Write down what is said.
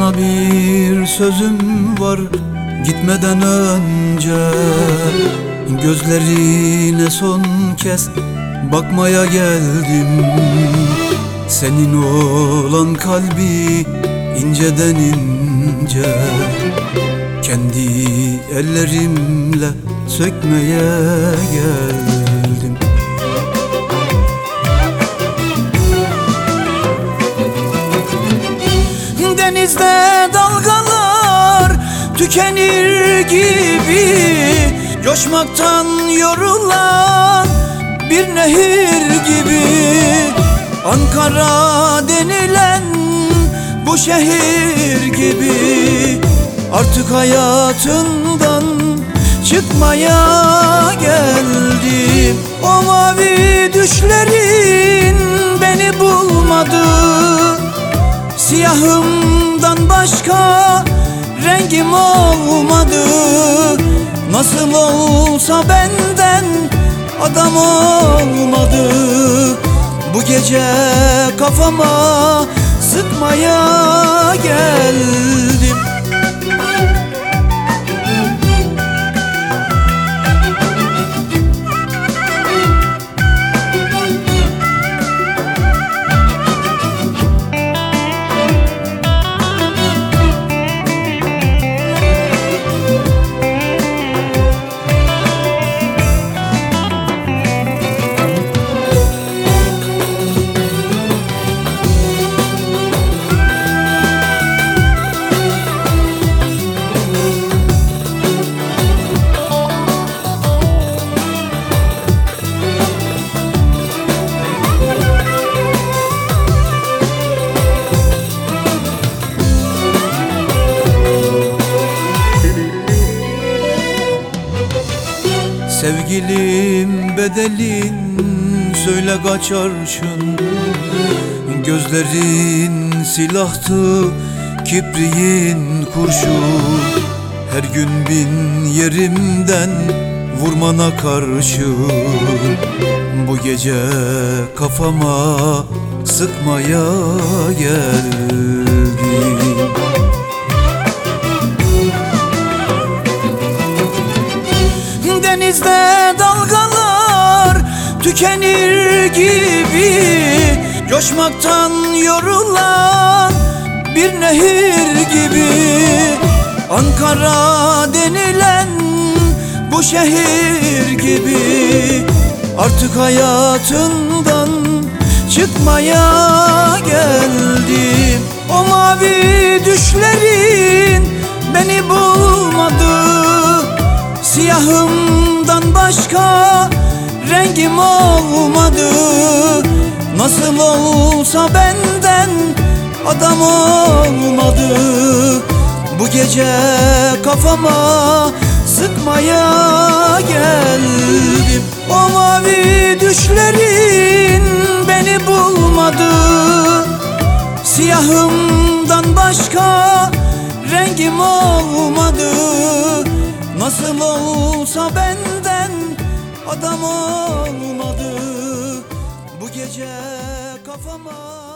Sana bir sözüm var gitmeden önce, gözlerine son kez bakmaya geldim. Senin olan kalbi inceden ince, kendi ellerimle sökmeye geldim. Denizde dalgalar tükenir gibi, coşmaktan yorulan bir nehir gibi. Ankara denilen bu şehir gibi, artık hayatından çıkmaya geldim. O mavi düşlerin beni bulmadı, siyahımdan başka rengim olmadı. Nasıl olsa benden adam olmadı. Bu gece kafama sıkmaya geldim. Sevgilim bedelin söyle kaç arşın, gözlerin silahtı, kibriğin kurşun. Her gün bin yerimden vurmana karşı, bu gece kafama sıkmaya geldim. Denizde dalgalar tükenir gibi, coşmaktan yorulan bir nehir gibi. Ankara denilen bu şehir gibi, artık hayatından çıkmaya geldim. O mavi düşlerin beni bulmadı, siyahımdan başka rengim olmadı. Nasıl olsa benden adam olmadı. Bu gece kafama sıkmaya geldim. O mavi düşlerin beni bulmadı, siyahımdan başka rengim olmadı. Nasıl olsa benden adam olmadı. Bu gece kafama